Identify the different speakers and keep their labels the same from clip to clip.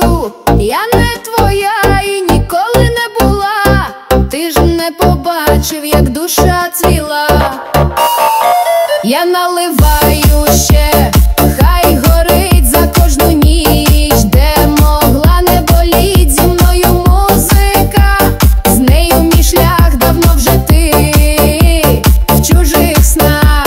Speaker 1: скажу, я не твоя і ніколи не була. Ти ж не побачив, як душа цвіла. Я наливаю ще, хай горить за кожну ніч, де могла не боліть зі мною музика. З нею мій шлях давно вже ти в чужих снах.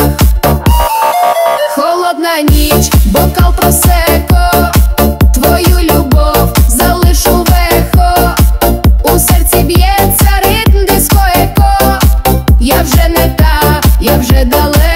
Speaker 1: Холодна ніч, бокал просеко, твою любов залишу в ехо. У серці б'ється ритм диско-еко. Я вже не та, я вже далеко.